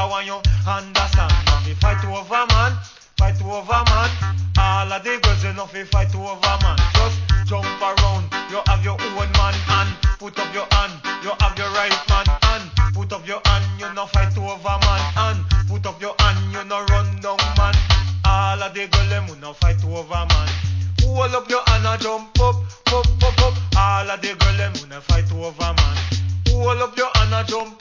I want you understand. Not fi fight over man, fight over man. All of the girls you know fi fight over man. Just jump around, you have your own man. And put up your hand, you have your right man. And put up your hand, you no fight over man. And put up your hand, you no run down man. All of the girls them who no fight over man. Hold up your hand and jump up, up, up, up. All of the girls them who no fight over man. Hold up your hand and jump